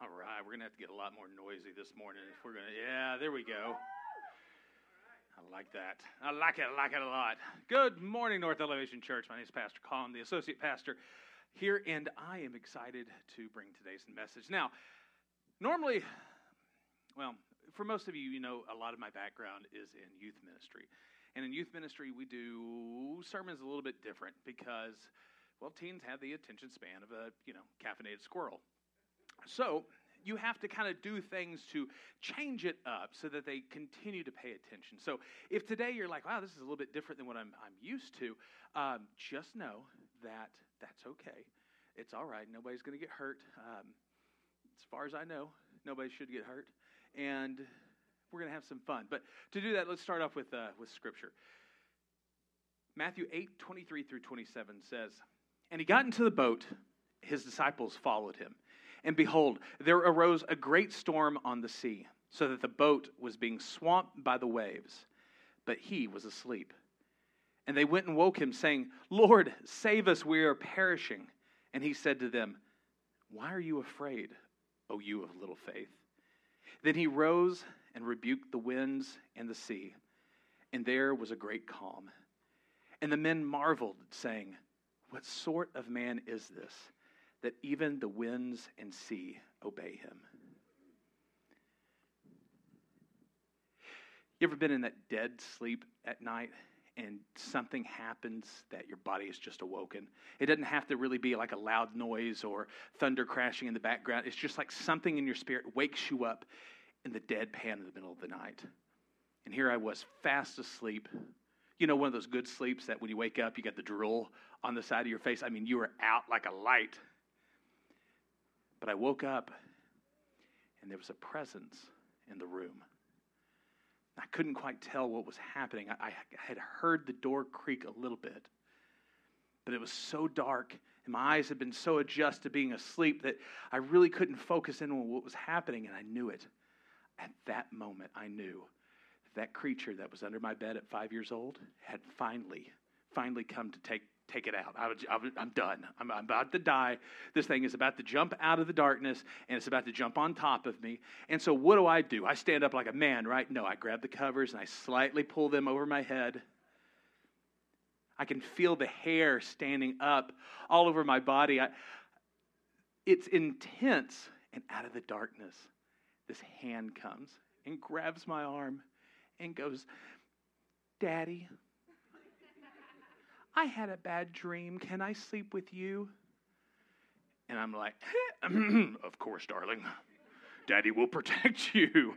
All right, we're going to have to get a lot more noisy this morning if we're going to, yeah, there we go. I like that. I like it a lot. Good morning, North Elevation Church. My name is Pastor Colin, the associate pastor here, and I am excited to bring today's message. Now, normally, well, for most of you, you know, a lot of my background is in youth ministry. And in youth ministry, we do sermons a little bit different because, well, teens have the attention span of a, caffeinated squirrel. So you have to kind of do things to change it up so that they continue to pay attention. So if today you're like, wow, this is a little bit different than what I'm used to, just know that that's okay. It's all right. Nobody's going to get hurt. As far as I know, nobody should get hurt. And we're going to have some fun. But to do that, let's start off with Scripture. Matthew 8:23 through 27 says, "And he got into the boat, his disciples followed him. And behold, there arose a great storm on the sea, so that the boat was being swamped by the waves. But he was asleep. And they went and woke him, saying, 'Lord, save us, we are perishing.' And he said to them, 'Why are you afraid, O you of little faith?' Then he rose and rebuked the winds and the sea, and there was a great calm. And the men marveled, saying, 'What sort of man is this, that even the winds and sea obey him?'" You ever been in that dead sleep at night and something happens that your body is just awoken? It doesn't have to really be like a loud noise or thunder crashing in the background. It's just like something in your spirit wakes you up in the deadpan in the middle of the night. And here I was, fast asleep. You know, one of those good sleeps that when you wake up, you got the drool on the side of your face. I mean, you were out like a light. But I woke up, and there was a presence in the room. I couldn't quite tell what was happening. I had heard the door creak a little bit, but it was so dark, and my eyes had been so adjusted to being asleep that I really couldn't focus in on what was happening, and I knew it. At that moment, I knew that creature that was under my bed at 5 years old had finally come to take it out. I'm done. I'm about to die. This thing is about to jump out of the darkness, and it's about to jump on top of me. And so what do? I stand up like a man, right? No, I grab the covers, and I slightly pull them over my head. I can feel the hair standing up all over my body. It's intense, and out of the darkness, this hand comes and grabs my arm and goes, "Daddy, I had a bad dream. Can I sleep with you?" And I'm like, "Of course, darling. Daddy will protect you."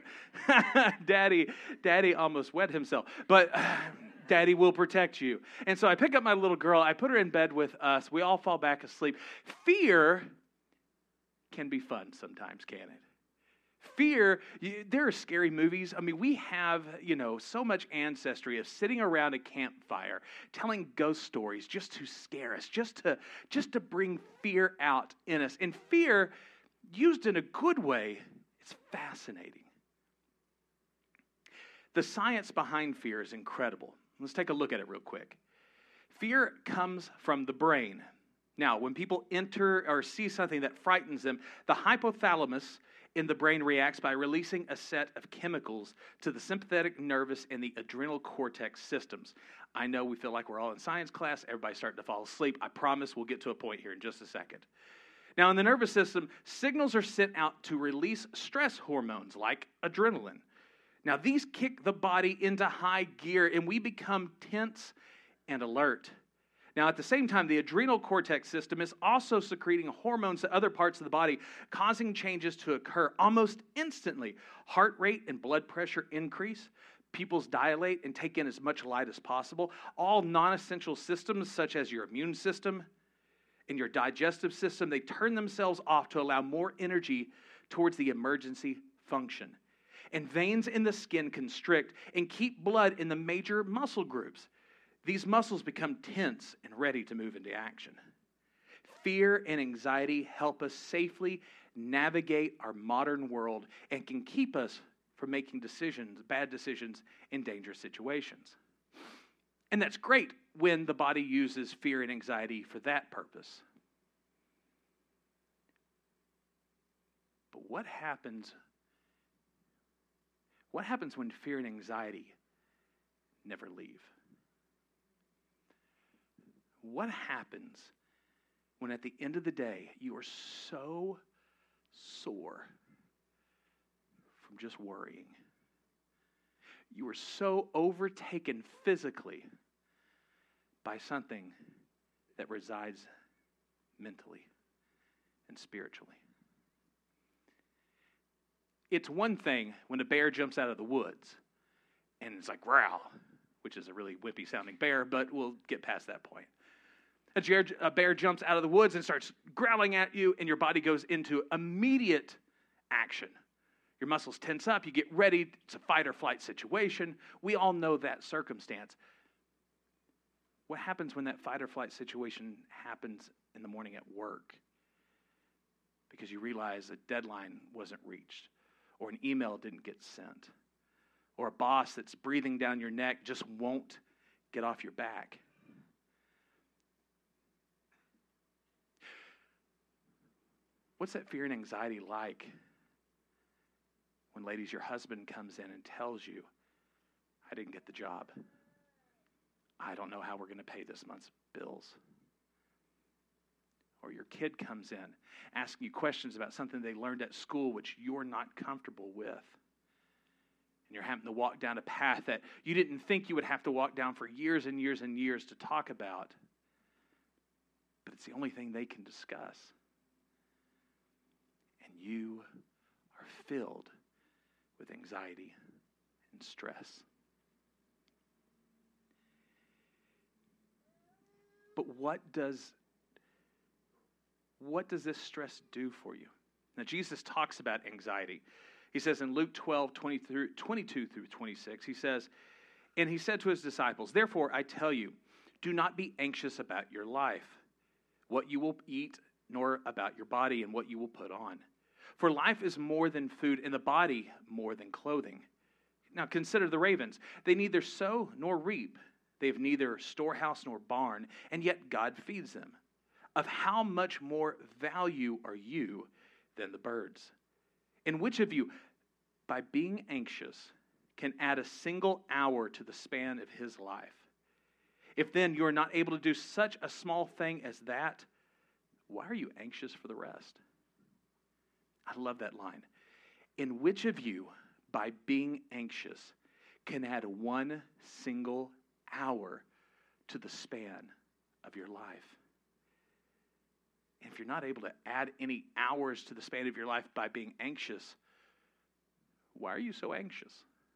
Daddy almost wet himself. But Daddy will protect you. And so I pick up my little girl. I put her in bed with us. We all fall back asleep. Fear can be fun sometimes, can it? Fear, there are scary movies. I mean, we have, so much ancestry of sitting around a campfire, telling ghost stories just to scare us, just to bring fear out in us. And fear, used in a good way, is fascinating. The science behind fear is incredible. Let's take a look at it real quick. Fear comes from the brain. Now, when people enter or see something that frightens them, the hypothalamus in the brain reacts by releasing a set of chemicals to the sympathetic nervous and the adrenal cortex systems. I know we feel like we're all in science class. Everybody's starting to fall asleep. I promise we'll get to a point here in just a second. Now, in the nervous system, signals are sent out to release stress hormones like adrenaline. Now, these kick the body into high gear, and we become tense and alert. Now, at the same time, the adrenal cortex system is also secreting hormones to other parts of the body, causing changes to occur almost instantly. Heart rate and blood pressure increase. Pupils dilate and take in as much light as possible. All non-essential systems, such as your immune system and your digestive system, they turn themselves off to allow more energy towards the emergency function. And veins in the skin constrict and keep blood in the major muscle groups. These muscles become tense and ready to move into action. Fear and anxiety help us safely navigate our modern world and can keep us from making bad decisions in dangerous situations. And that's great when the body uses fear and anxiety for that purpose. But what happens when fear and anxiety never leave? What happens when at the end of the day you are so sore from just worrying? You are so overtaken physically by something that resides mentally and spiritually. It's one thing when a bear jumps out of the woods and it's like growl, which is a really wimpy sounding bear, but we'll get past that point. A bear jumps out of the woods and starts growling at you, and your body goes into immediate action. Your muscles tense up, you get ready, it's a fight or flight situation. We all know that circumstance. What happens when that fight or flight situation happens in the morning at work? Because you realize a deadline wasn't reached, or an email didn't get sent, or a boss that's breathing down your neck just won't get off your back. What's that fear and anxiety like when, ladies, your husband comes in and tells you, I didn't get the job. I don't know how we're going to pay this month's bills. Or your kid comes in asking you questions about something they learned at school which you're not comfortable with. And you're having to walk down a path that you didn't think you would have to walk down for years and years and years to talk about. But it's the only thing they can discuss. And you are filled with anxiety and stress. But what does this stress do for you? Now, Jesus talks about anxiety. He says in Luke 12, 22 through 26, he says, and he said to his disciples, therefore I tell you, do not be anxious about your life, what you will eat, nor about your body and what you will put on. For life is more than food, and the body more than clothing. Now consider the ravens. They neither sow nor reap. They have neither storehouse nor barn, and yet God feeds them. Of how much more value are you than the birds? And which of you, by being anxious, can add a single hour to the span of his life? If then you are not able to do such a small thing as that, why are you anxious for the rest? I love that line. And which of you, by being anxious, can add one single hour to the span of your life? And if you're not able to add any hours to the span of your life by being anxious, why are you so anxious?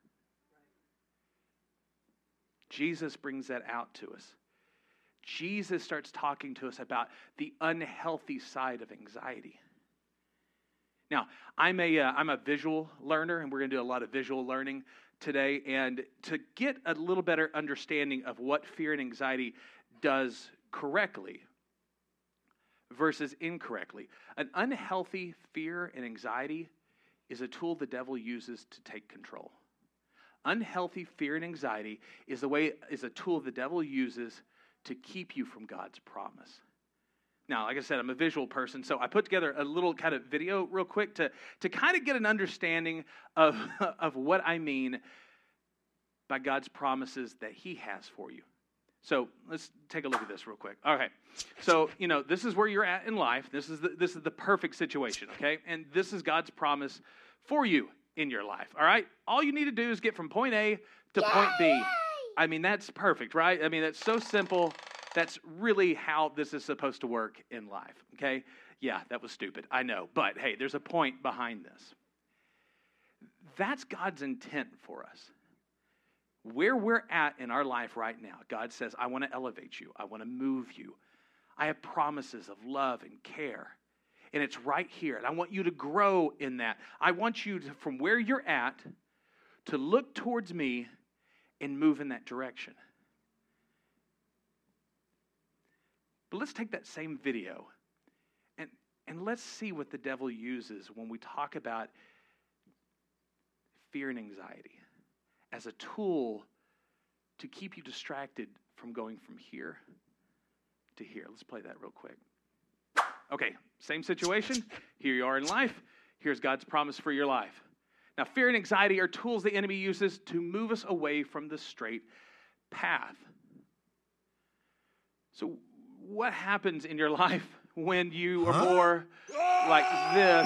Jesus brings that out to us. Jesus starts talking to us about the unhealthy side of anxiety. Now, I'm a visual learner, and we're going to do a lot of visual learning today. And to get a little better understanding of what fear and anxiety does correctly versus incorrectly, an unhealthy fear and anxiety is a tool the devil uses to take control. Unhealthy fear and anxiety is a tool the devil uses to keep you from God's promise. Now, like I said, I'm a visual person, so I put together a little kind of video real quick to kind of get an understanding of what I mean by God's promises that he has for you. So let's take a look at this real quick. Okay, so this is where you're at in life. This is the perfect situation, okay? And this is God's promise for you in your life, all right? All you need to do is get from point A to point B. I mean, that's perfect, right? I mean, that's so simple. That's really how this is supposed to work in life, okay? Yeah, that was stupid, I know. But hey, there's a point behind this. That's God's intent for us. Where we're at in our life right now, God says, I want to elevate you. I want to move you. I have promises of love and care. And it's right here. And I want you to grow in that. I want you to, from where you're at, to look towards me and move in that direction. But let's take that same video and let's see what the devil uses when we talk about fear and anxiety as a tool to keep you distracted from going from here to here. Let's play that real quick. Okay, same situation. Here you are in life. Here's God's promise for your life. Now, fear and anxiety are tools the enemy uses to move us away from the straight path. So, what happens in your life when you are more like this?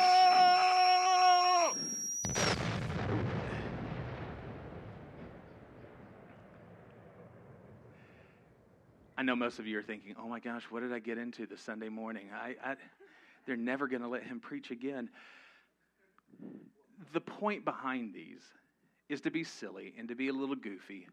I know most of you are thinking, oh my gosh, what did I get into this Sunday morning? They're never going to let him preach again. The point behind these is to be silly and to be a little goofy.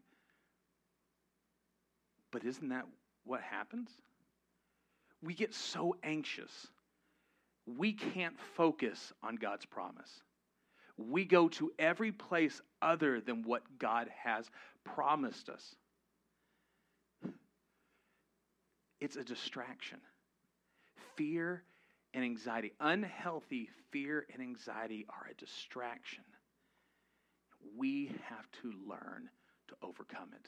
But isn't that what happens? We get so anxious. We can't focus on God's promise. We go to every place other than what God has promised us. It's a distraction. Fear and anxiety, unhealthy fear and anxiety are a distraction. We have to learn to overcome it.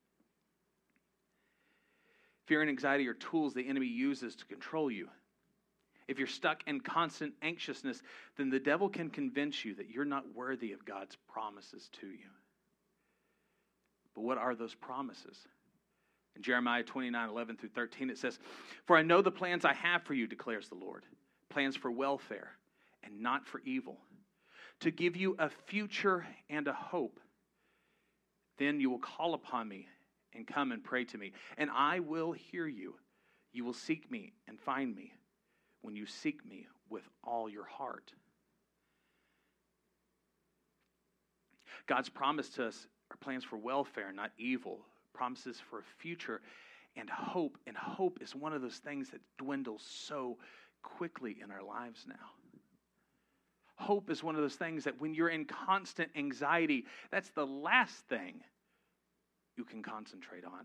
Fear and anxiety are tools the enemy uses to control you. If you're stuck in constant anxiousness, then the devil can convince you that you're not worthy of God's promises to you. But what are those promises? In Jeremiah 29:11 through 13, it says, "For I know the plans I have for you, declares the Lord, plans for welfare and not for evil, to give you a future and a hope. Then you will call upon me and come and pray to me, and I will hear you. You will seek me and find me when you seek me with all your heart." God's promise to us are plans for welfare, not evil. Promises for a future and hope. And hope is one of those things that dwindles so quickly in our lives now. Hope is one of those things that when you're in constant anxiety, that's the last thing you can concentrate on.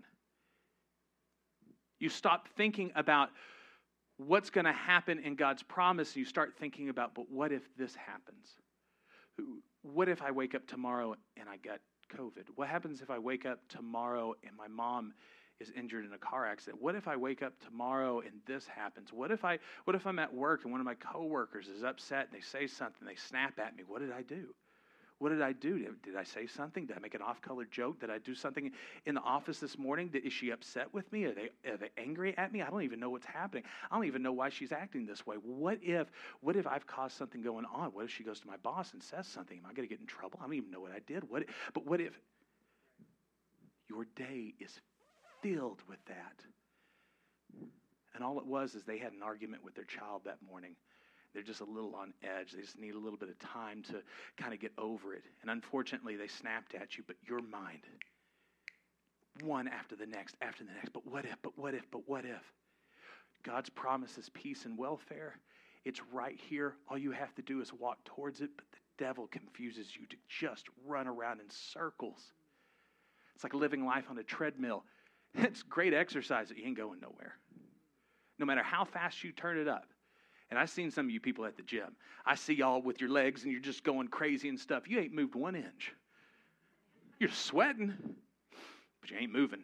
You stop thinking about what's going to happen in God's promise, and you start thinking about, but what if this happens? What if I wake up tomorrow and I get COVID? What happens if I wake up tomorrow and my mom is injured in a car accident? What if I wake up tomorrow and this happens? What if I'm at work and one of my coworkers is upset and they say something, they snap at me? What did I do? What did I do? Did I say something? Did I make an off-color joke? Did I do something in the office this morning? Is she upset with me? Are they angry at me? I don't even know what's happening. I don't even know why she's acting this way. What if I've caused something going on? What if she goes to my boss and says something? Am I going to get in trouble? I don't even know what I did. But what if your day is filled with that? And all it was is they had an argument with their child that morning. They're just a little on edge. They just need a little bit of time to kind of get over it. And unfortunately, they snapped at you, but your mind, one after the next, but what if? God's promise is peace and welfare. It's right here. All you have to do is walk towards it, but the devil confuses you to just run around in circles. It's like living life on a treadmill. It's great exercise, but you ain't going nowhere. No matter how fast you turn it up. And I've seen some of you people at the gym. I see y'all with your legs and you're just going crazy and stuff. You ain't moved 1 inch. You're sweating, but you ain't moving.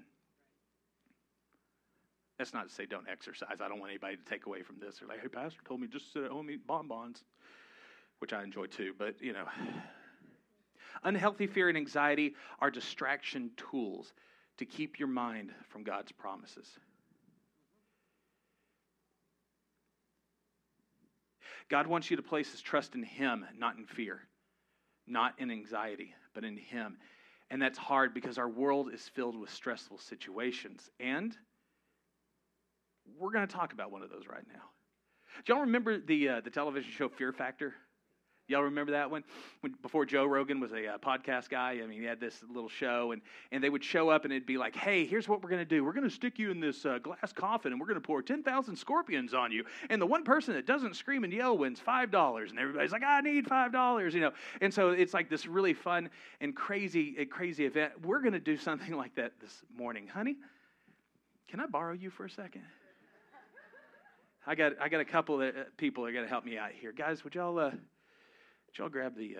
That's not to say don't exercise. I don't want anybody to take away from this. They're like, hey, pastor told me just sit at home and eat bonbons, which I enjoy too. But, unhealthy fear and anxiety are distraction tools to keep your mind from God's promises. God wants you to place his trust in him, not in fear, not in anxiety, but in him. And that's hard because our world is filled with stressful situations. And we're going to talk about one of those right now. Do y'all remember the television show Fear Factor? Y'all remember that one? Before Joe Rogan was a podcast guy, he had this little show, and they would show up, and it'd be like, hey, here's what we're going to do. We're going to stick you in this glass coffin, and we're going to pour 10,000 scorpions on you, and the one person that doesn't scream and yell wins $5, and everybody's like, I need $5, And so it's like this really fun and crazy event. We're going to do something like that this morning. Honey, can I borrow you for a second? I got a couple of people that are going to help me out here. Guys, would y'all grab the...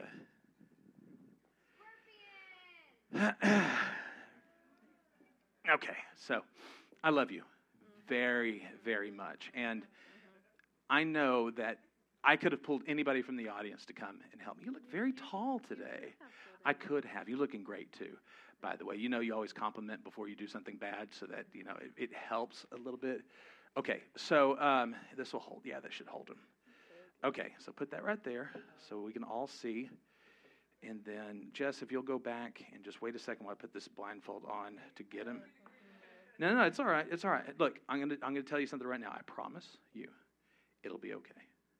Okay, so I love you very, very much. And I know that I could have pulled anybody from the audience to come and help me. You look very tall today. I could have. You're looking great, too, by the way. You know you always compliment before you do something bad so that, it helps a little bit. Okay, so this will hold. Yeah, that should hold him. Okay, so put that right there so we can all see. And then, Jess, if you'll go back and just wait a second while I put this blindfold on to get him. No, it's all right. It's all right. Look, I'm gonna tell you something right now. I promise you, it'll be okay.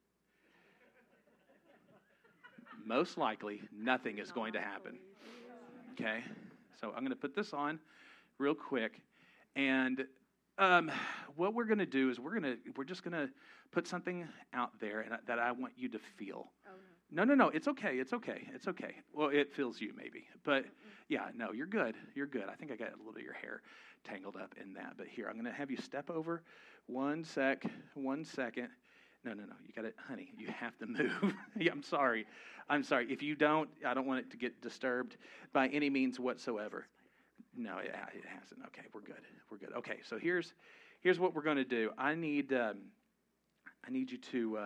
Most likely, nothing is going to happen. Okay, so I'm going to put this on real quick, and what we're going to do is we're just going to put something out there and that I want you to feel. Oh, No, it's okay. It's okay. It's okay. Well, it feels you maybe, but yeah, no, you're good. You're good. I think I got a little bit of your hair tangled up in that, but here, I'm going to have you step over 1 second. No, you got it, honey, you have to move. Yeah, I'm sorry. If you don't, I don't want it to get disturbed by any means whatsoever. No, it hasn't. Okay, we're good. Okay, so here's what we're going to do. I need you to,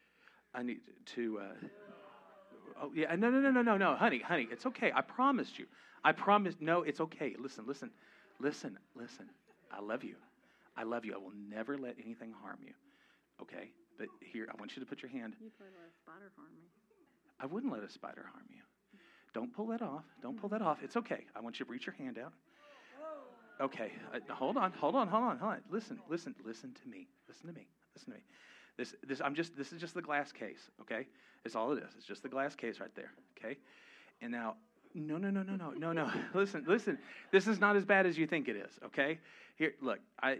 oh, yeah, no, honey, it's okay. I promised you. No, it's okay. Listen. I love you. I will never let anything harm you. Okay? But here, I want you to put your hand. You'd probably let a spider harm me. I wouldn't let a spider harm you. Don't pull that off. It's okay. I want you to reach your hand out. Okay. Hold on. Listen to me. This is just the glass case, okay? It's all it is. It's just the glass case right there, okay? And now, no. Listen. This is not as bad as you think it is, okay? Here, look,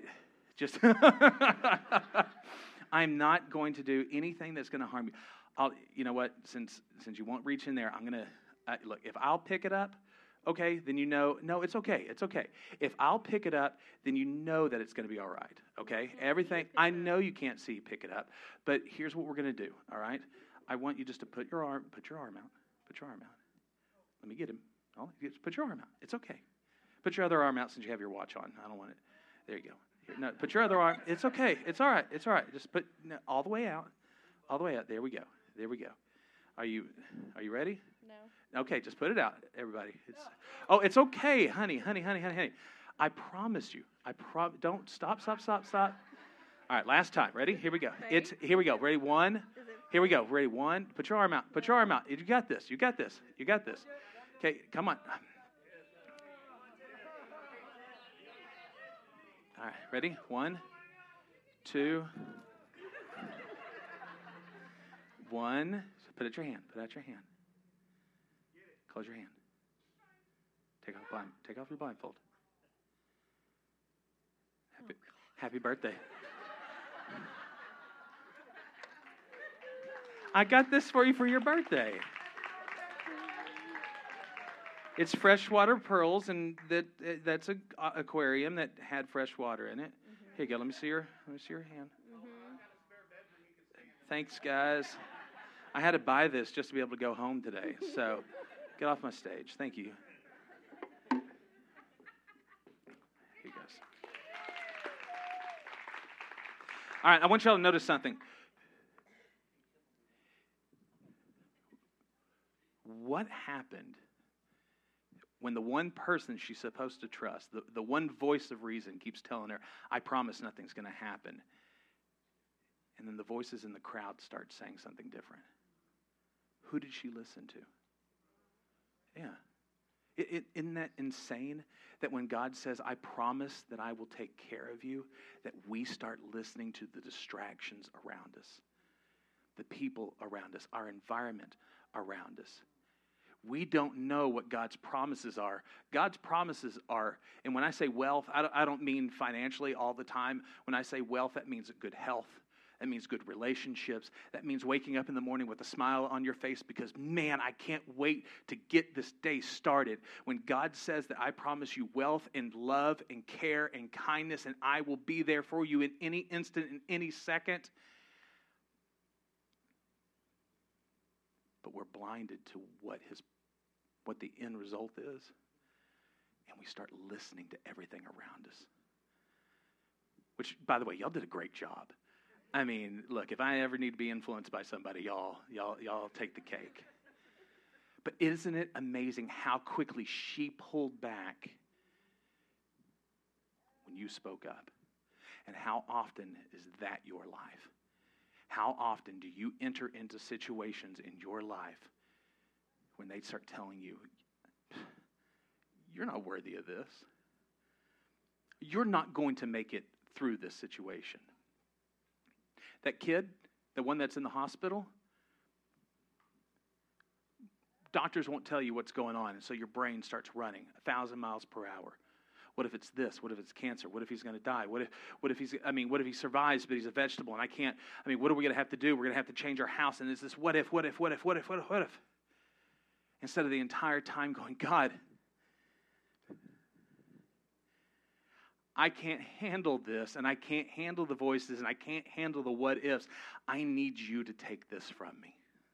I'm not going to do anything that's going to harm you. You know what? Since you won't reach in there, I'm going to look. If I'll pick it up, okay, then no, it's okay. It's okay. If I'll pick it up, then you know that it's going to be all right. Okay, everything. I know you can't see. Pick it up, but here's what we're going to do. All right, I want you just to put your arm out. Let me get him. Oh, just put your arm out. It's okay. Put your other arm out since you have your watch on. I don't want it. There you go. No, put your other arm. It's okay. It's all right. Just put all the way out. There we go. Are you ready? No. Okay, just put it out, everybody. It's okay, honey. I promise you. Don't stop. All right, last time. Ready? Here we go. Here we go. Ready? One. Here we go. Ready? One. Put your arm out. You got this. Okay, come on. All right, ready? 1, 2, 1. Put out your hand. Close your hand. Take off your blindfold. Happy birthday. I got this for you for your birthday. It's freshwater pearls, and that's an aquarium that had fresh water in it. Mm-hmm. Here you go. Let me see your hand. Mm-hmm. Thanks, guys. I had to buy this just to be able to go home today. So get off my stage. Thank you. Here he goes. All right, I want y'all to notice something. What happened when the one person she's supposed to trust, the one voice of reason keeps telling her, I promise nothing's going to happen. And then the voices in the crowd start saying something different. Who did she listen to? Yeah. Isn't that insane that when God says, I promise that I will take care of you, that we start listening to the distractions around us, the people around us, our environment around us. We don't know what God's promises are. God's promises are, and when I say wealth, I don't mean financially all the time. When I say wealth, that means good health. That means good relationships. That means waking up in the morning with a smile on your face because, man, I can't wait to get this day started. When God says that I promise you wealth and love and care and kindness, and I will be there for you in any instant, in any second. But we're blinded to what the end result is. And we start listening to everything around us. Which, by the way, y'all did a great job. I mean, look, if I ever need to be influenced by somebody, y'all take the cake. But isn't it amazing how quickly she pulled back when you spoke up? And how often is that your life? How often do you enter into situations in your life when they start telling you, you're not worthy of this. You're not going to make it through this situation. That kid, the one that's in the hospital, doctors won't tell you what's going on, and so your brain starts running 1,000 miles per hour. What if it's this? What if it's cancer? What if he's going to die? What if he survives, but he's a vegetable and I can't? What are we going to have to do? We're going to have to change our house, and it's this what if? Instead of the entire time going, God, I can't handle this, and I can't handle the voices, and I can't handle the what ifs. I need you to take this from me.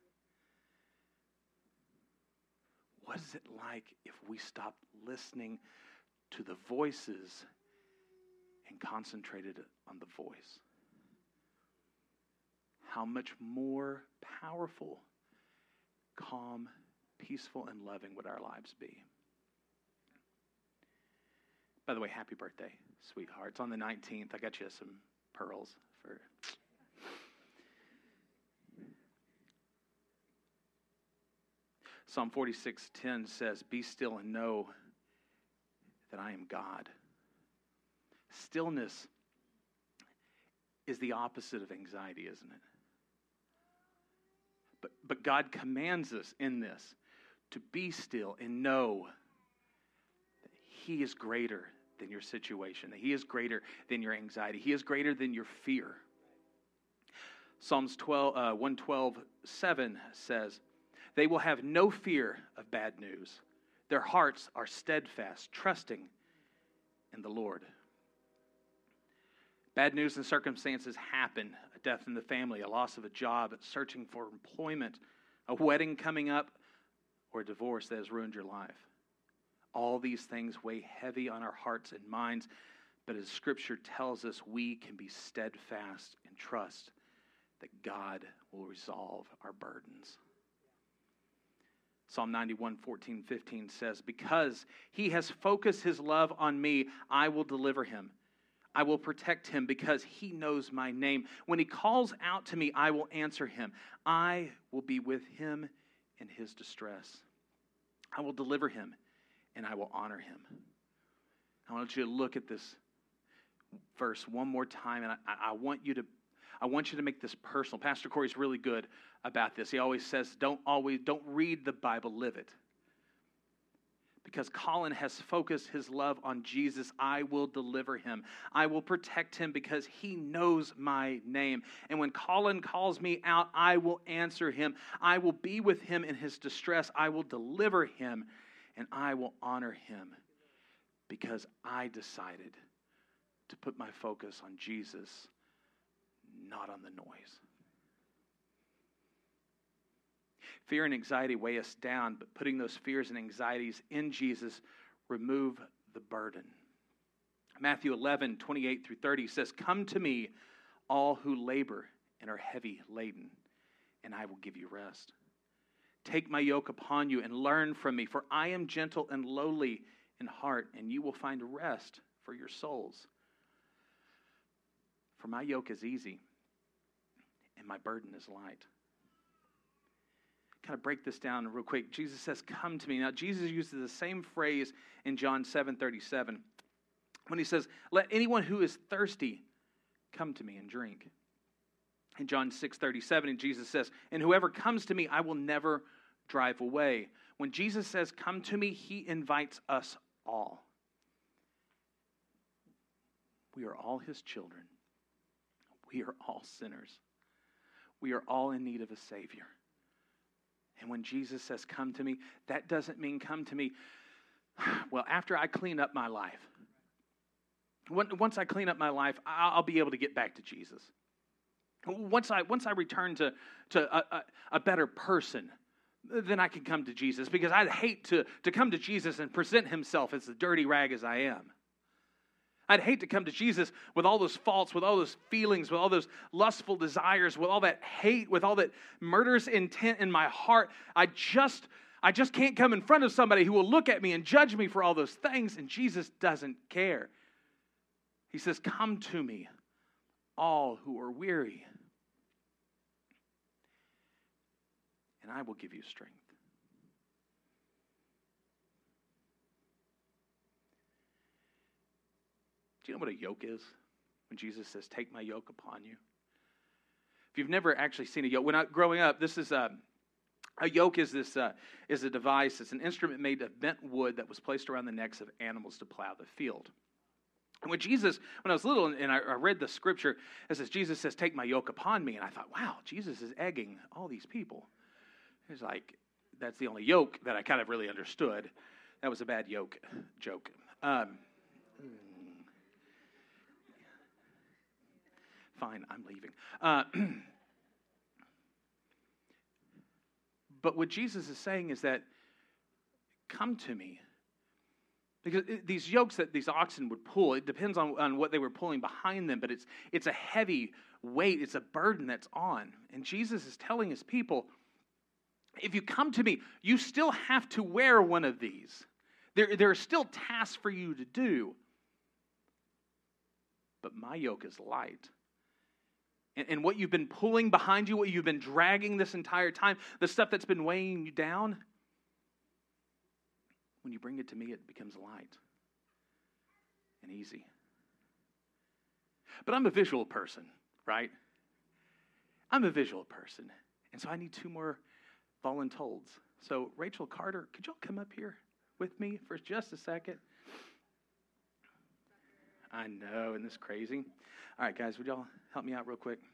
What is it like if we stop listening to the voices and concentrated on the voice? How much more powerful, calm, peaceful, and loving would our lives be? By the way, happy birthday, sweetheart. It's on the 19th. I got you some pearls for... Psalm 46:10 says, "Be still and know that I am God." Stillness is the opposite of anxiety, isn't it? But God commands us in this to be still and know that He is greater than your situation, that He is greater than your anxiety. He is greater than your fear. Psalms 112:7 says, "They will have no fear of bad news. Their hearts are steadfast, trusting in the Lord." Bad news and circumstances happen. A death in the family, a loss of a job, searching for employment, a wedding coming up, or a divorce that has ruined your life. All these things weigh heavy on our hearts and minds, but as Scripture tells us, we can be steadfast and trust that God will resolve our burdens. Psalm 91:14-15 says, "Because He has focused His love on me, I will deliver him. I will protect him because He knows my name. When He calls out to me, I will answer him. I will be with him in his distress. I will deliver him and I will honor him." I want you to look at this verse one more time, and I want you to make this personal. Pastor Corey's really good about this. He always says, don't read the Bible, live it. Because Colin has focused his love on Jesus, I will deliver him. I will protect him because he knows my name. And when Colin calls me out, I will answer him. I will be with him in his distress. I will deliver him, and I will honor him because I decided to put my focus on Jesus, not on the noise. Fear and anxiety weigh us down, but putting those fears and anxieties in Jesus remove the burden. Matthew 11:28-30 says, "Come to me, all who labor and are heavy laden, and I will give you rest. Take my yoke upon you and learn from me, for I am gentle and lowly in heart, and you will find rest for your souls. For my yoke is easy, and my burden is light." Kind of break this down real quick. Jesus says, "Come to me." Now, Jesus uses the same phrase in John 7:37 when He says, "Let anyone who is thirsty come to me and drink." In John 6:37, Jesus says, "And whoever comes to me, I will never drive away." When Jesus says, "Come to me," He invites us all. We are all His children. We are all sinners. We are all in need of a Savior. And when Jesus says, "Come to me," that doesn't mean come to me, well, after I clean up my life. Once I clean up my life, I'll be able to get back to Jesus. Once I return to a better person, then I can come to Jesus, because I'd hate to come to Jesus and present Himself as the dirty rag as I am. I'd hate to come to Jesus with all those faults, with all those feelings, with all those lustful desires, with all that hate, with all that murderous intent in my heart. I just can't come in front of somebody who will look at me and judge me for all those things, and Jesus doesn't care. He says, come to me, all who are weary, and I will give you strength. Do you know what a yoke is? When Jesus says, take my yoke upon you. If you've never actually seen a yoke, when I growing up, this is a yoke is a device. It's an instrument made of bent wood that was placed around the necks of animals to plow the field. And when I was little and I read the scripture, it says, Jesus says, take my yoke upon me. And I thought, wow, Jesus is egging all these people. It's like, that's the only yoke that I kind of really understood. That was a bad joke. Fine, I'm leaving. But what Jesus is saying is that, come to me. Because these yokes that these oxen would pull, it depends on what they were pulling behind them, but it's a heavy weight, it's a burden that's on. And Jesus is telling his people, if you come to me, you still have to wear one of these. There are still tasks for you to do. But my yoke is light. And what you've been pulling behind you, what you've been dragging this entire time, the stuff that's been weighing you down, when you bring it to me, it becomes light and easy. But I'm a visual person, right? I'm a visual person. And so I need 2 more voluntold. So Rachel, Carter, could y'all come up here with me for just a second? I know, isn't this crazy? All right, guys, would y'all help me out real quick?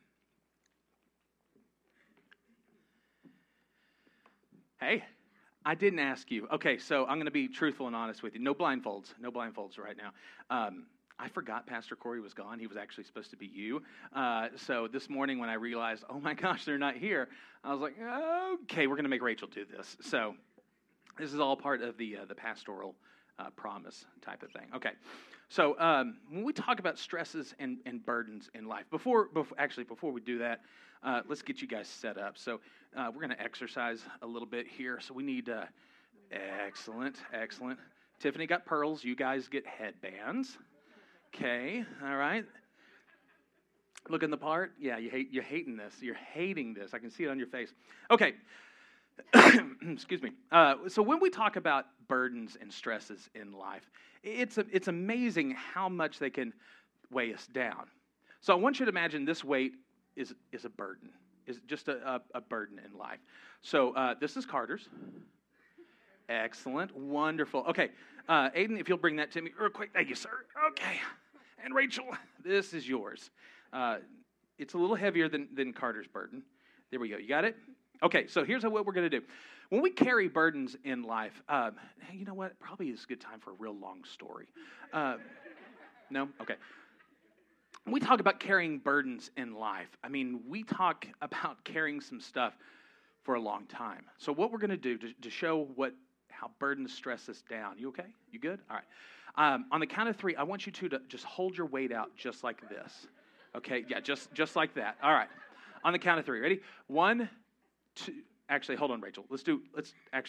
Hey, I didn't ask you. Okay, so I'm going to be truthful and honest with you. No blindfolds right now. I forgot Pastor Corey was gone. He was actually supposed to be you. So this morning when I realized, oh my gosh, they're not here, I was like, okay, we're going to make Rachel do this. So this is all part of the pastoral promise type of thing. Okay, so when we talk about stresses and burdens in life, before we do that, let's get you guys set up. So we're going to exercise a little bit here. So we need, excellent. Tiffany got pearls. You guys get headbands. Okay, all right. Looking the part? Yeah, you're hating this. You're hating this. I can see it on your face. Okay. Excuse me. So when we talk about burdens and stresses in life, it's amazing how much they can weigh us down. So I want you to imagine this weight is a burden, is just a burden in life. So this is Carter's. Excellent. Wonderful. Okay. Aiden, if you'll bring that to me real quick. Thank you, sir. Okay. And Rachel, this is yours. It's a little heavier than Carter's burden. There we go. You got it? Okay, so here's what we're going to do. When we carry burdens in life, you know what? Probably is a good time for a real long story. No? Okay. When we talk about carrying burdens in life, I mean, we talk about carrying some stuff for a long time. So what we're going to do to show how burdens stress us down. You okay? You good? All right. On the count of 3, I want you to just hold your weight out just like this. Okay? Yeah, just like that. All right. On the count of 3. Ready? 1, 2. Actually, hold on, Rachel. Let's do this. I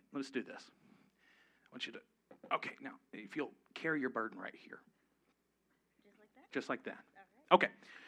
want you to. Okay. Now, if you'll carry your burden right here. Just like that. Okay.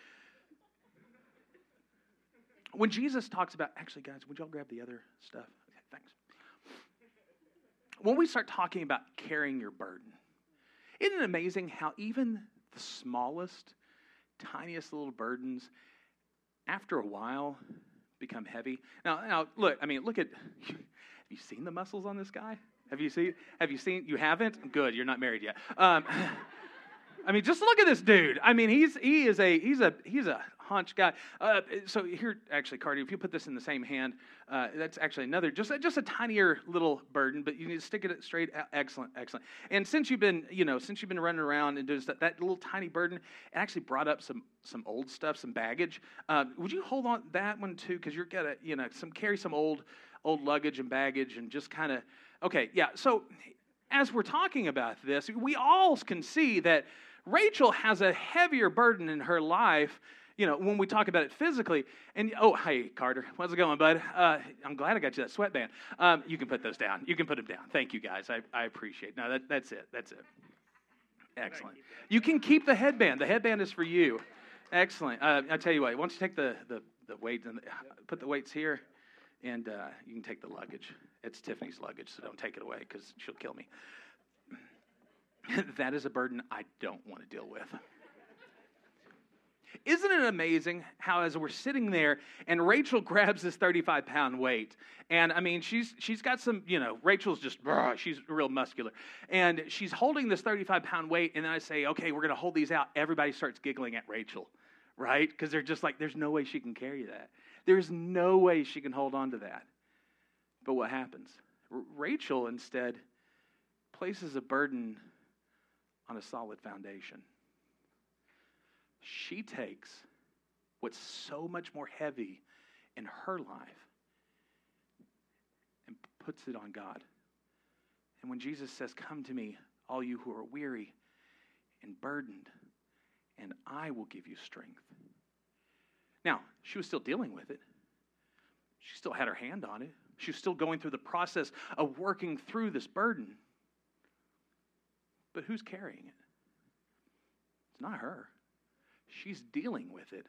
When Jesus talks about, actually, guys, would y'all grab the other stuff? Okay, thanks. When we start talking about carrying your burden, isn't it amazing how even the smallest, tiniest little burdens, after a while, become heavy? Now, look at, have you seen the muscles on this guy? Have you seen, you haven't? Good, you're not married yet. Just look at this dude. He's a hunch guy. So here, actually, Cardi, if you put this in the same hand, that's actually another, just a tinier little burden, but you need to stick it straight. Excellent. And since you've been running around and doing that little tiny burden, it actually brought up some old stuff, some baggage. Would you hold on that one too? Because you're gonna, carry some old luggage and baggage and just kind of, okay, yeah. So as we're talking about this, we all can see that Rachel has a heavier burden in her life, when we talk about it physically. And, oh, hey, Carter, how's it going, bud? I'm glad I got you that sweatband. You can put those down. You can put them down. Thank you, guys. I appreciate it. No, that's it. That's it. Excellent. You can keep the headband. The headband is for you. Excellent. I'll tell you what. Why don't you take the weight and put the weights here, and you can take the luggage. It's Tiffany's luggage, so don't take it away because she'll kill me. That is a burden I don't want to deal with. Isn't it amazing how as we're sitting there and Rachel grabs this 35-pound weight, and I mean she's got some, Rachel's just, she's real muscular, and she's holding this 35-pound weight, and then I say, okay, we're going to hold these out. Everybody starts giggling at Rachel, right? Because they're just like, there's no way she can carry that. There's no way she can hold on to that. But what happens? Rachel instead places a burden on a solid foundation. She takes what's so much more heavy in her life and puts it on God. And when Jesus says, come to me, all you who are weary and burdened, and I will give you strength. Now, she was still dealing with it. She still had her hand on it. She was still going through the process of working through this burden. But who's carrying it? It's not her. She's dealing with it.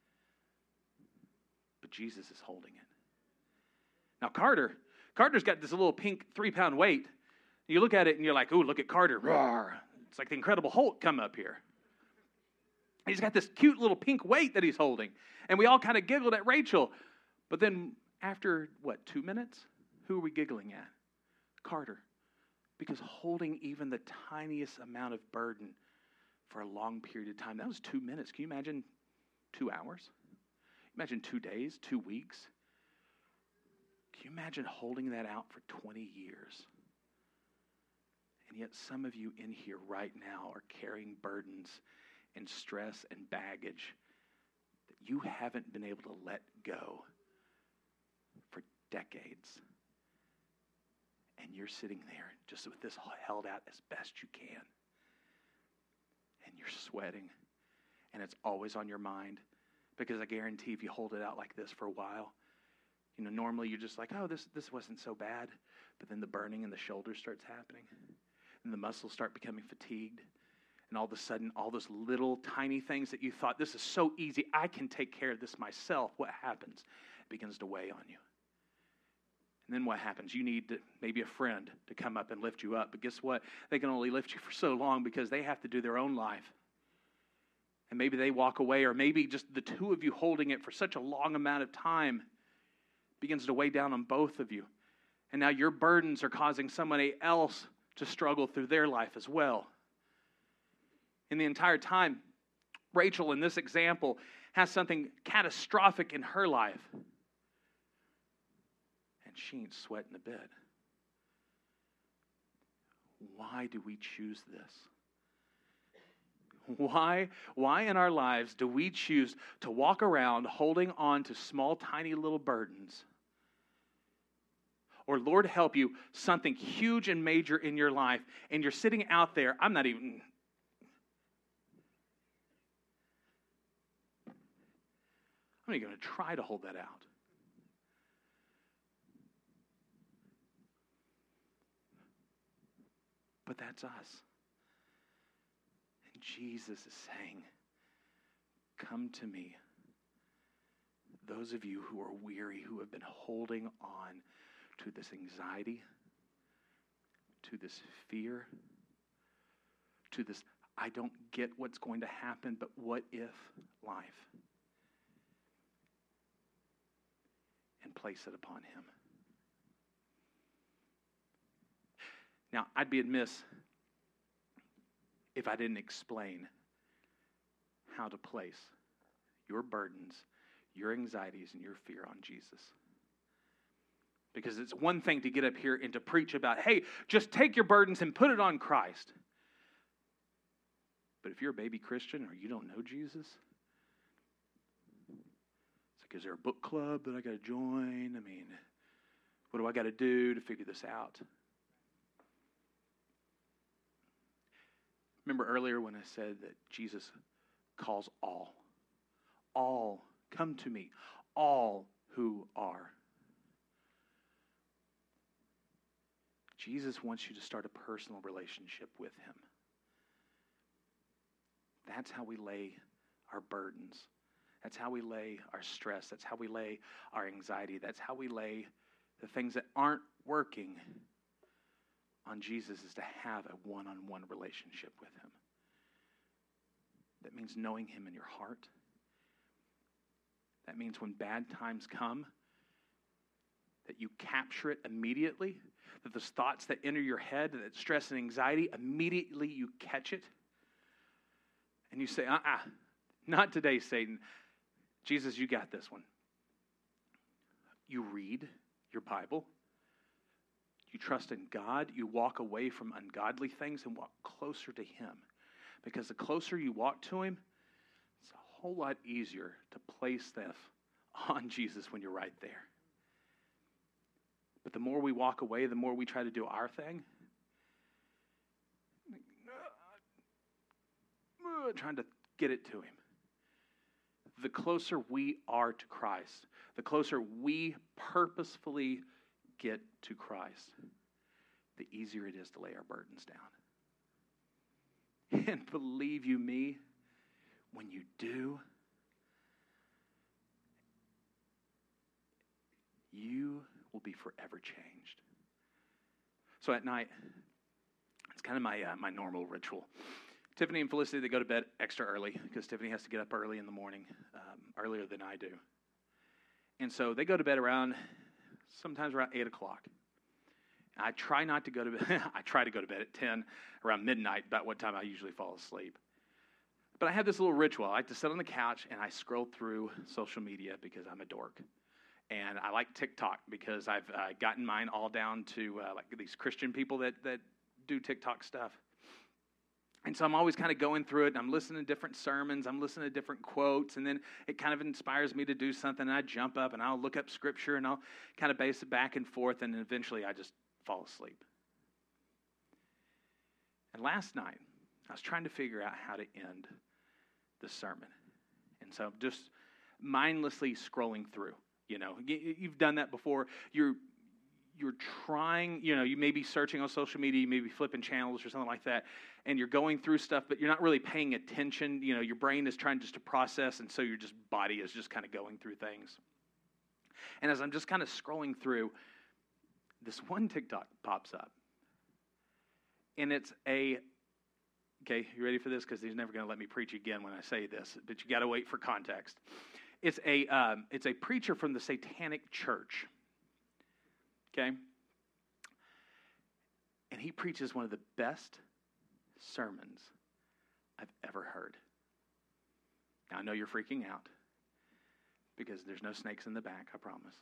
But Jesus is holding it. Now Carter's got this little pink 3-pound weight. You look at it and you're like, ooh, look at Carter. Roar. It's like the Incredible Hulk come up here. He's got this cute little pink weight that he's holding. And we all kind of giggled at Rachel. But then after, 2 minutes? Who are we giggling at? Carter. Because holding even the tiniest amount of burden for a long period of time, that was 2 minutes. Can you imagine 2 hours? Imagine 2 days, 2 weeks. Can you imagine holding that out for 20 years? And yet some of you in here right now are carrying burdens and stress and baggage that you haven't been able to let go for decades. And you're sitting there just with this held out as best you can. And you're sweating. And it's always on your mind. Because I guarantee if you hold it out like this for a while, normally you're just like, oh, this wasn't so bad. But then the burning in the shoulders starts happening. And the muscles start becoming fatigued. And all of a sudden, all those little tiny things that you thought, this is so easy, I can take care of this myself. What happens? It begins to weigh on you. And then what happens? You need maybe a friend to come up and lift you up. But guess what? They can only lift you for so long because they have to do their own life. And maybe they walk away, or maybe just the two of you holding it for such a long amount of time begins to weigh down on both of you. And now your burdens are causing somebody else to struggle through their life as well. In the entire time, Rachel, in this example, has something catastrophic in her life. And she ain't sweating a bit. Why do we choose this? Why in our lives do we choose to walk around holding on to small, tiny little burdens? Or, Lord help you, something huge and major in your life, and you're sitting out there, I'm not even going to try to hold that out. But that's us. And Jesus is saying, come to me. Those of you who are weary, who have been holding on to this anxiety, to this fear, to this, I don't get what's going to happen, but what if life? And place it upon him. Now, I'd be amiss if I didn't explain how to place your burdens, your anxieties, and your fear on Jesus. Because it's one thing to get up here and to preach about, hey, just take your burdens and put it on Christ. But if you're a baby Christian or you don't know Jesus, it's like, is there a book club that I got to join? I mean, what do I got to do to figure this out? Remember earlier when I said that Jesus calls all come to me, all who are. Jesus wants you to start a personal relationship with him. That's how we lay our burdens. That's how we lay our stress. That's how we lay our anxiety. That's how we lay the things that aren't working on Jesus, is to have a one-on-one relationship with him. That means knowing him in your heart. That means when bad times come, that you capture it immediately, that those thoughts that enter your head, that stress and anxiety, immediately you catch it. And you say, not today, Satan. Jesus, you got this one. You read your Bible. You trust in God. You walk away from ungodly things and walk closer to him. Because the closer you walk to him, it's a whole lot easier to place stuff on Jesus when you're right there. But the more we walk away, the more we try to do our thing, trying to get it to him. The closer we are to Christ, the closer we purposefully get to Christ, the easier it is to lay our burdens down. And believe you me, when you do, you will be forever changed. So at night, it's kind of my normal ritual. Tiffany and Felicity, they go to bed extra early because Tiffany has to get up early in the morning, earlier than I do. And so they go to bed sometimes around 8 o'clock. I try not to go to bed. I try to go to bed at 10, around midnight, about what time I usually fall asleep. But I have this little ritual. I like to sit on the couch and I scroll through social media because I'm a dork. And I like TikTok because I've gotten mine all down to like these Christian people that do TikTok stuff. And so I'm always kind of going through it, and I'm listening to different sermons, I'm listening to different quotes, and then it kind of inspires me to do something, and I jump up, and I'll look up scripture, and I'll kind of base it back and forth, and eventually I just fall asleep. And last night, I was trying to figure out how to end the sermon. And so I'm just mindlessly scrolling through. You know, you've done that before. You're trying, you may be searching on social media, you may be flipping channels or something like that, and you're going through stuff, but you're not really paying attention. Your brain is trying just to process, and so your body is just kind of going through things. And as I'm just kind of scrolling through, this one TikTok pops up. And it's okay, you ready for this? Because he's never going to let me preach again when I say this, but you got to wait for context. It's a preacher from the Satanic Church. Okay? And he preaches one of the best sermons I've ever heard. Now, I know you're freaking out because there's no snakes in the back, I promise.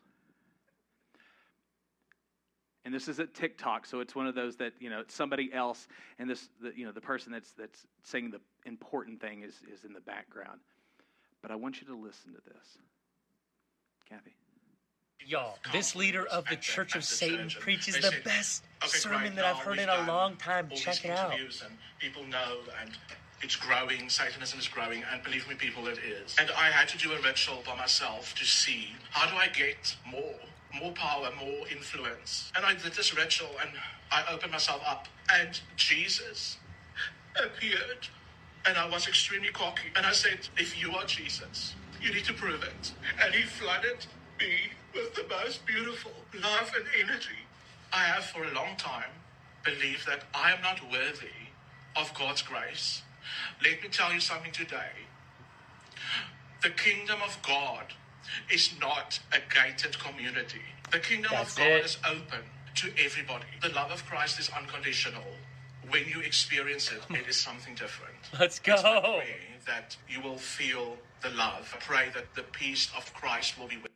And this is a TikTok, so it's one of those that, it's somebody else, and the person that's saying the important thing is in the background. But I want you to listen to this. Kathy? Y'all, this leader of the Church of Satan preaches the best sermon that I've heard in a long time. Check it out. And people know, and it's growing. Satanism is growing, and believe me, people, it is. And I had to do a ritual by myself to see how do I get more power, more influence. And I did this ritual, and I opened myself up, and Jesus appeared. And I was extremely cocky. And I said, if you are Jesus, you need to prove it. And he flooded me with the most beautiful love and energy. I have for a long time believed that I am not worthy of God's grace. Let me tell you something today. The kingdom of God is not a gated community. The kingdom of God is open to everybody. The love of Christ is unconditional. When you experience it, it is something different. Let's go. I pray that you will feel the love. I pray that the peace of Christ will be with you.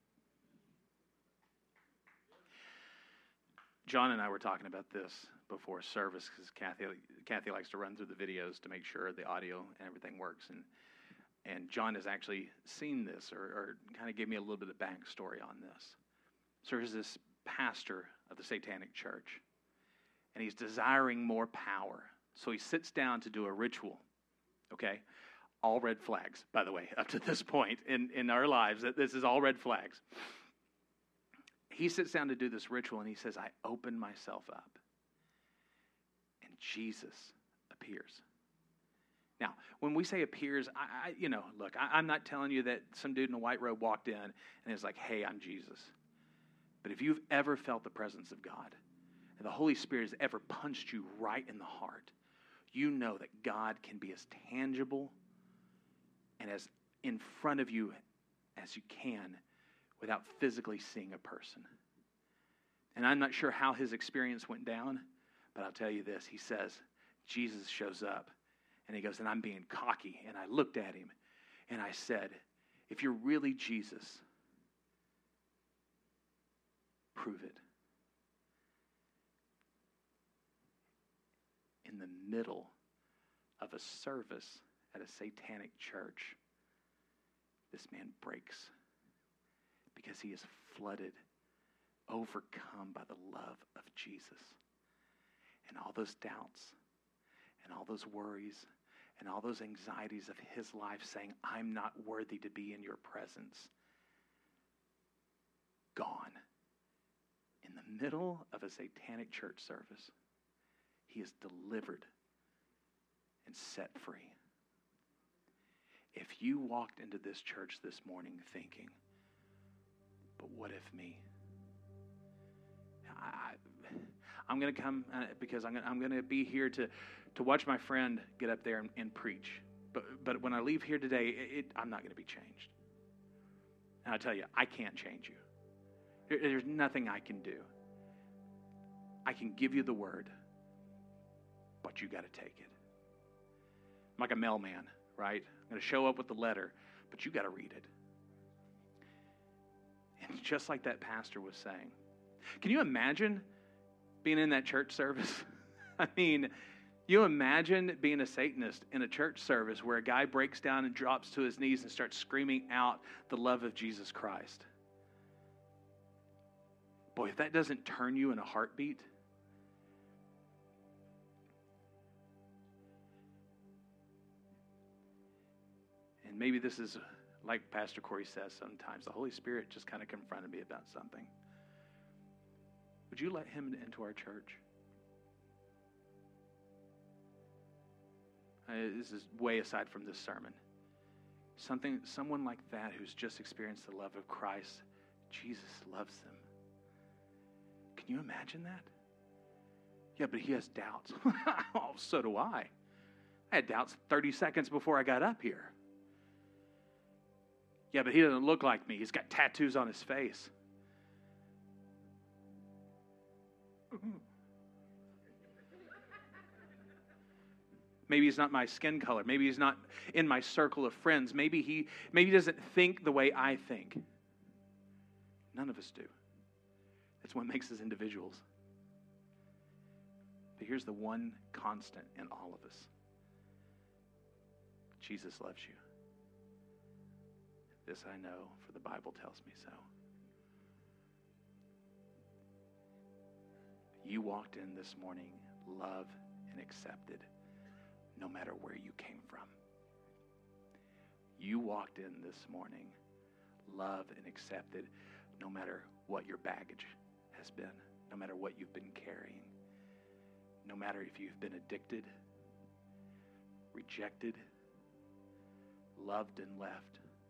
John and I were talking about this before service because Kathy likes to run through the videos to make sure the audio and everything works. And John has actually seen this or kind of gave me a little bit of backstory on this. So there's this pastor of the Satanic Church, and he's desiring more power, So he sits down to do a ritual, okay? All red flags, by the way, up to this point in our lives. This is all red flags. He sits down to do this ritual, and he says, I open myself up. And Jesus appears. Now, when we say appears, I'm not telling you that some dude in a white robe walked in and is like, hey, I'm Jesus. But if you've ever felt the presence of God, and the Holy Spirit has ever punched you right in the heart, you know that God can be as tangible and as in front of you as you can without physically seeing a person. And I'm not sure how his experience went down, but I'll tell you this. He says, Jesus shows up, and he goes, and I'm being cocky. And I looked at him, and I said, if you're really Jesus, prove it. In the middle of a service at a satanic church, this man breaks because he is flooded, overcome by the love of Jesus. And all those doubts and all those worries and all those anxieties of his life saying, I'm not worthy to be in your presence, gone. In the middle of a satanic church service, he is delivered and set free. If you walked into this church this morning thinking, but what if me? I'm going to come because I'm going to be here to watch my friend get up there and preach. But when I leave here today, I'm not going to be changed. And I'll tell you, I can't change you. There's nothing I can do. I can give you the word, but you got to take it. I'm like a mailman, right? I'm going to show up with the letter, but you got to read it. And just like that pastor was saying, can you imagine being in that church service? I mean, you imagine being a Satanist in a church service where a guy breaks down and drops to his knees and starts screaming out the love of Jesus Christ. Boy, if that doesn't turn you in a heartbeat. And maybe this is like Pastor Corey says sometimes, the Holy Spirit just kind of confronted me about something. Would you let him into our church? This is way aside from this sermon. Someone like that who's just experienced the love of Christ, Jesus loves them. Can you imagine that? Yeah, but he has doubts. Oh, so do I. I had doubts 30 seconds before I got up here. Yeah, but he doesn't look like me. He's got tattoos on his face. Maybe he's not my skin color. Maybe he's not in my circle of friends. Maybe he doesn't think the way I think. None of us do. That's what makes us individuals. But here's the one constant in all of us. Jesus loves you. This I know, for the Bible tells me so. You walked in this morning loved and accepted, no matter where you came from. You walked in this morning loved and accepted, no matter what your baggage has been, no matter what you've been carrying, no matter if you've been addicted, rejected, loved and left.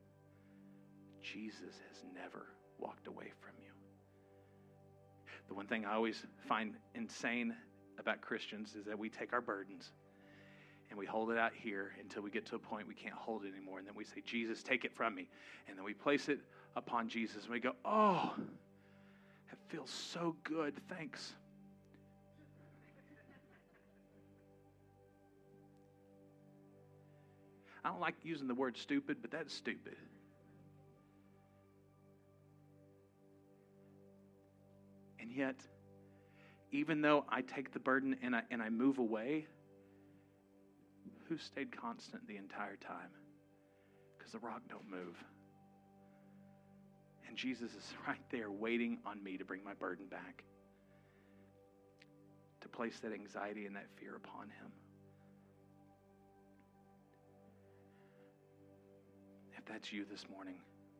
Jesus has never walked away from you. The one thing I always find insane about Christians is that we take our burdens and we hold it out here until we get to a point we can't hold it anymore. And then we say, Jesus, take it from me. And then we place it upon Jesus and we go, oh, it feels so good. Thanks. I don't like using the word stupid, but that's stupid. And yet, even though I take the burden and I move away, who stayed constant the entire time? Because the rock don't move. And Jesus is right there waiting on me to bring my burden back. To place that anxiety and that fear upon him. that's you this morning,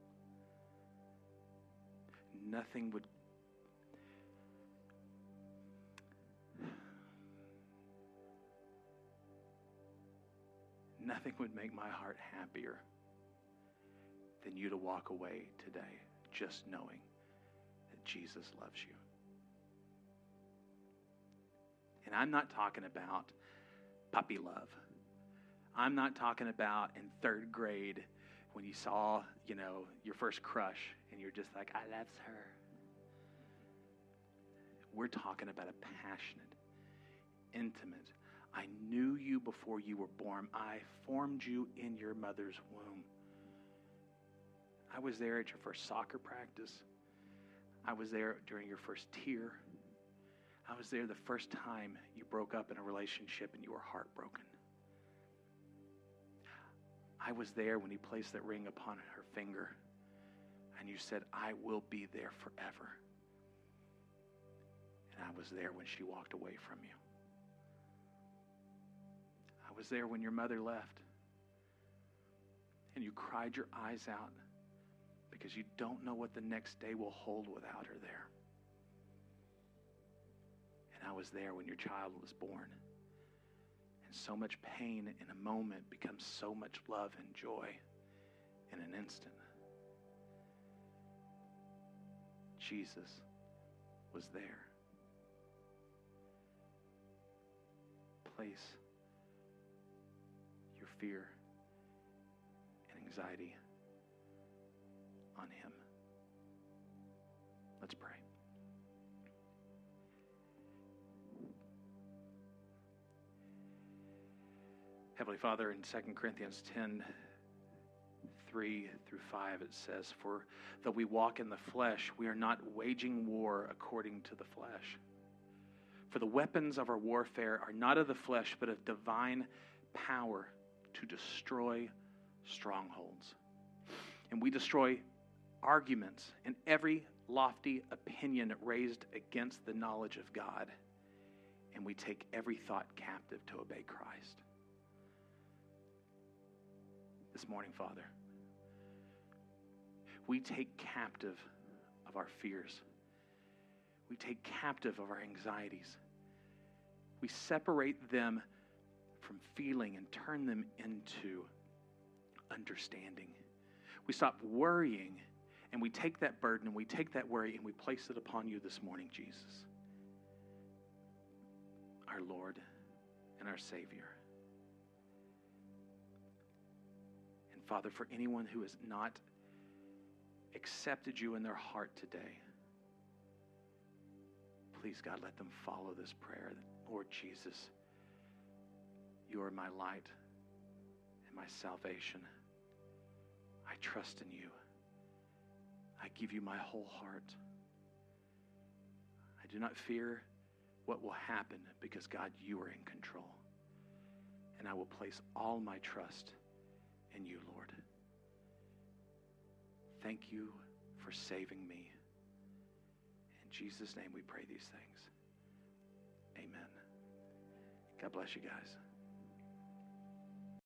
nothing would make my heart happier than you to walk away today just knowing that Jesus loves you. And I'm not talking about puppy love. I'm not talking about in third grade when you saw, your first crush and you're just like, I love her. We're talking about a passionate, intimate, I knew you before you were born. I formed you in your mother's womb. I was there at your first soccer practice. I was there during your first tear. I was there the first time you broke up in a relationship and you were heartbroken. I was there when he placed that ring upon her finger and you said, I will be there forever. And I was there when she walked away from you. I was there when your mother left and you cried your eyes out because you don't know what the next day will hold without her there. And I was there when your child was born. And so much pain in a moment becomes so much love and joy in an instant. Jesus was there. Place your fear and anxiety on him. Let's pray. Heavenly Father, in 2 Corinthians 10, 3 through 5, it says, For though we walk in the flesh, we are not waging war according to the flesh. For the weapons of our warfare are not of the flesh, but of divine power to destroy strongholds. And we destroy arguments and every lofty opinion raised against the knowledge of God. And we take every thought captive to obey Christ. This morning, Father, we take captive of our fears. We take captive of our anxieties. We separate them from feeling and turn them into understanding. We stop worrying and we take that burden and we take that worry and we place it upon you this morning, Jesus, our Lord and our Savior. And Father, for anyone who has not accepted you in their heart today, please, God, let them follow this prayer. Lord Jesus, you are my light and my salvation. I trust in you. I give you my whole heart. I do not fear what will happen because, God, you are in control. And I will place all my trust in you, Lord. Thank you for saving me. In Jesus' name we pray these things. Amen. God bless you guys.